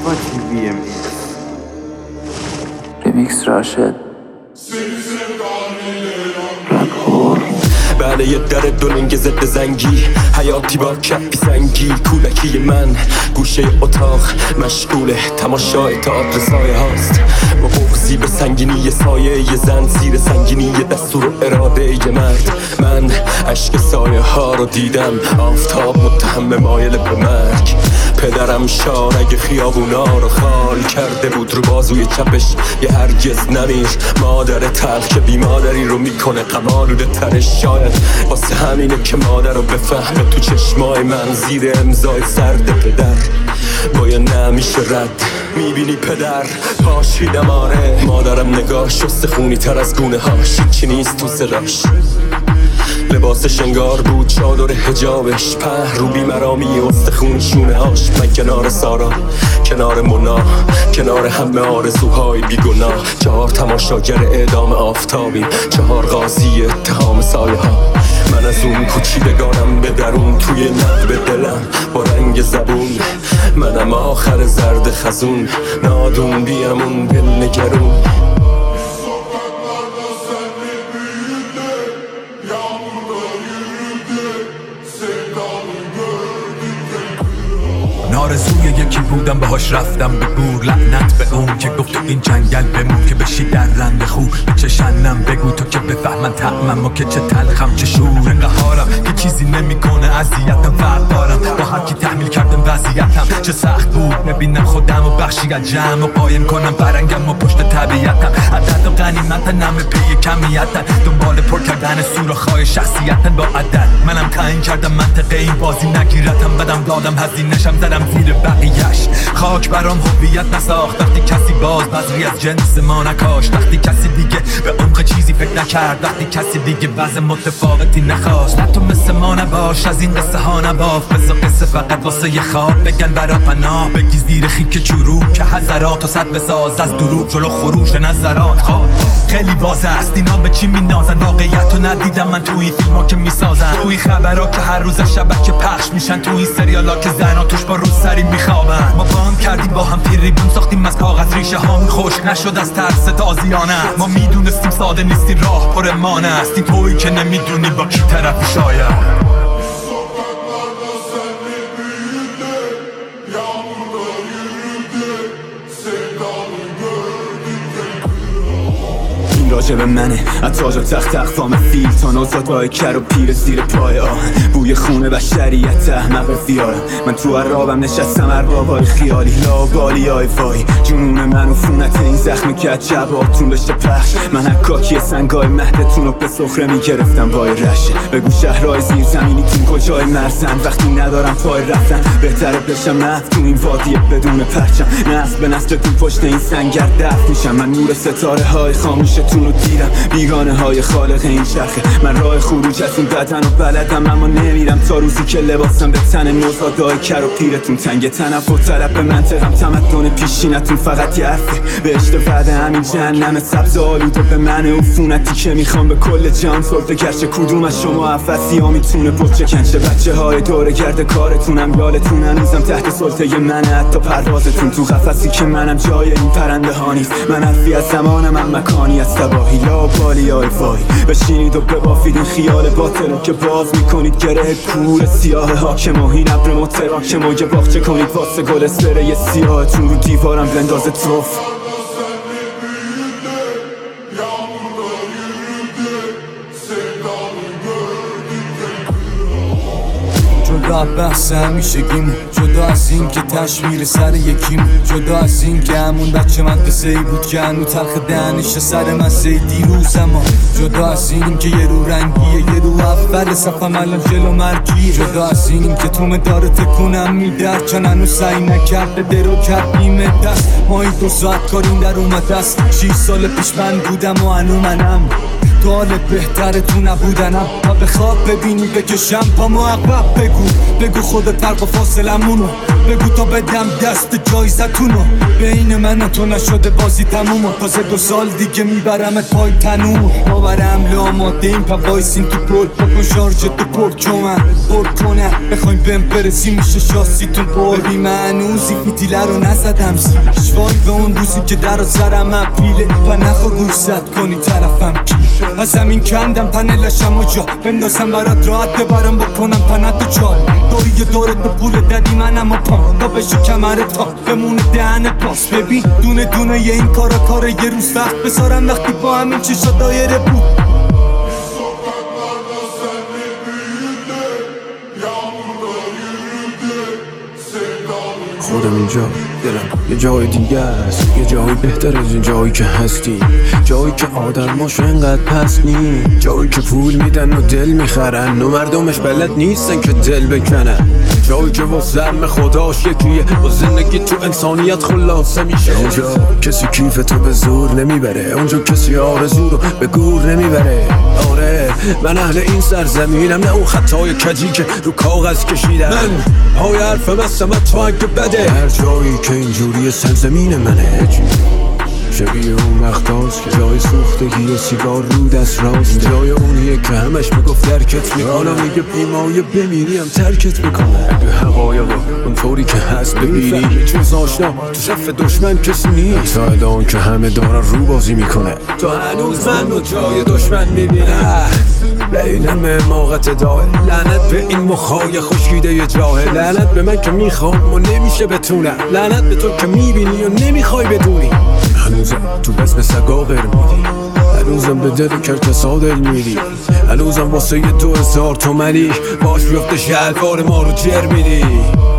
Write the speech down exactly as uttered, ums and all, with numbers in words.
با تی وی ام ریمیکس راشد بله یه در دولنگ ضد زنگی حیاتی با کپی سنگی کولکی من گوشه اتاق مشغوله تماشای تئاتر سایه هاست با بغضی به سنگینی یه سایه یه زن زیر سنگینی یه دستور اراده یه مرد من عشق سایه ها رو دیدم آفتاب متهم مایل به مرگ پدرم شارگ خیابونا رو خال کرده بود رو بازوی چپش یه هرگز نمیر مادر تلخ که بی مادری رو میکنه قمالوده ترش شاید واسه همینه که مادر رو بفهمه تو چشمای من زیر امضای سرد پدر باید نمیشه رد میبینی پدر پاشیدم آره مادرم نگاه شسته خونی تر از گونه هاش چی نیست تو صداش لباسش انگار بود چادر حجابش په رو بیمرامی استخون شونه هاش من کنار سارا کنار مونا کنار همه آرزوهای بیگناه چهار تماشاگر اعدام آفتابی چهار قاضی اتهام سایه ها من از اون کوچیدگانم به درون توی نقب دلم با رنگ زبون منم آخر زرد خزون نادون بیامون دل نگرون آرزوی یکی بودم باهاش رفتم به گور لعنت به اون که گفت تو این جنگل بمون که بشی در رنگ خوب چه شنم بگو تو که بفهمن طعمم و که چه تلخم چه شور قهارم که چیزی نمیکنه اذیتم فرق دارم با هر کی تحمیل کردم وضعیتم چه سخت بود نبینم خودم و بخشی از جمع و قایم کنم فرنگم و پشت طبیعتم عدد و غنیمت نمه پی کمیتن دنبال پر کردن سوراخ‌های شخصیتن با عدد منم تعیین کردم منطقه این بازی نگیرتم بدم دادم هزینه‌شم زدم زیر بقیه‌اش خاک برام هویت نساخت وقتی کسی باز بذری از جنس ما نکاشت وقتی کسی دیگه به عمق چیزی فکر نکرد وقتی کسی دیگه وضع متفاوتی نخواست نه تو مثل ما نباش از این قصه ها نباف بزا قصه فقط واسه یه خواب بگن برا پناه بگی زیر خیک چروک که حضرات و صد بساز از دروغ جلو خروش نظرات خواب خیلی واضح است اینا به چی مینازن واقعیت رو ندیدم من توی فیلم ها که میسازن توی خبرها که هر روز شبکه پخش میشن توی سریالا که زنا توش با روز سری میخوابن ما باند کردیم با هم تریبون ساختیم از کاغذ ریشه هامون خشک نشد از ترس تازیانه ما میدونستیم ساده نیستیم راه پر مانه است این تویی که نمیدونی با کی طرفی شاید راجب منه اتاج و تخت اقفام فیل تا نوزاد با کر و پیر زیر پای آهن بوی خونه بشریت احمق فیارم من تو عرابم نشستم اربابای خیالی لابالی آی وای جنون من و فونت این زخم که از جباتون بشه پخش من حکاکی سنگای مهدتون رو به سخره میگرفتم وای رشه بگو شهرهای زیر زمینیتون کجای مرزن وقتی ندارم پای رفتن بهتره بشم محو تو این وادیه بدون پرچم نسل به نسلتون پشت این سنگر دفت میشم من نور ستاره های خاموشتون رو دیرم بیگانه های خالق این چرخه من راه خروج از این بدن و بلدم اما نمیرم تا روزی که لباسم به تن نوزادای کر و پیرتون تنگ تنم و طلب به منطقم تمدن پیشینتون فقط یه حرفه بهشت وعده همین جهنم سبز آلوده به من عفونتی که میخوام به کل جان سلطه گرچه کدوم از شما افسی ها میتونه پچه کنشه بچه های دوره گرد کارتونم یالتون هنوزم تحت سلطه منه حتی پروازتون تو قفسی که منم جای این پرنده ها نیست من حرفی از زمانم هم مکانی از تباهی لا بالی آی وای بشینید و ببافید این خیال باطل که باز میکنید گره کور سیاه حاکم و این ابر متراکم و یه باغچه کنید واسه گل اسپری سیاهتون رو دیوارم بندازه توف جدا بحث همیشگیم جدا از این که تشمیر سر یکیم جدا از این که همون بچه مدرسه ای بود که هنو تلخ دهنش سر مسه دیروز اما جدا از این که یه رو رنگیه یه رو اول صفم الان جلو مرگیه جدا از این که تو مدار تکونم میدر چون هنو سعی نکرده درو کرد بیمه دست ما این دو ساعت کاریم در اومد است شیش سال پیش من بودم و هنو منم سگال بهتره تو نبودنم و به خواب ببینی بکشم پا عقب. بگو بگو خودت فرق و فاصلمونو بگو تا بدم دست جایزتونو. بین من و تو نشده بازی تمومو، تازه دو سال دیگه میبرمت پای تنومو. ما بر حمله آماده ایم پا وایسیم تو پل، بکن شارژت تو پر چومن پر کنه. بخوایم بهم برسیم میشه شاسیتون پر. ببین من هنوزی فیتیله رو نزدم زیرش، وای به اون روزی که در و سرم اپیله و نخوا گوش زد کنی طرفم کی. از زمین کندم پنلشم و جا بندازم برات راحت ببرم بکنم پنت و چال. دوری دورت به پول دادی منم و پام تا بشه کمرت ها بمونه دهن پاس. ببین دونه دونه یه این کارا کاره یه روز وقت بذارم وقتی با همین چشا دایره بود. خودم اینجا دلم یه جای دیگه است، یه جایی بهتر از این جایی که هستی، جایی که آدماش انقدر پس نی، جایی که پول میدن و دل میخرن و مردمش بلد نیستن که دل بکنن، جایی که با زرم خداش یکیه با زندگی تو انسانیت خلاصه میشه. اونجا کسی کیف تو به زور نمیبره، اونجا کسی آرزو رو به گور نمیبره. آره من اهل این سرزمینم، نه اون خطای کجی که رو کاغذ کشیدم. من پای حرفم هستم تو اگه بده، هر جایی که اینجوری سرزمین منه شبیه اون وقتاست که جای سوختگی سیگار رو دست راست، جای اونیه که همش میگفت درکت میکنم، میگه بیمایه بمیریم ترکت میکنه. اگه حقایق اونطوری که هست ببینی جز آشنا تو صف دشمن کسی نیست، تا الان که همه دارن رو بازی میکنه تو هنوز من رو جای دشمن میبینم. بینم موقت داه لعنت به این مخای خشکیده جاهل، لعنت به من که میخوام و نمیشه بتونم، لعنت به تو که میبینی و نمیخوای بدونی. هنوزم تو بسم سگا غیر میدی، هنوزم به دل کرکسا دل میدی، هنوزم واسه یه دو هزار تومنی باش بیفته شلوار ما رو جر میدی.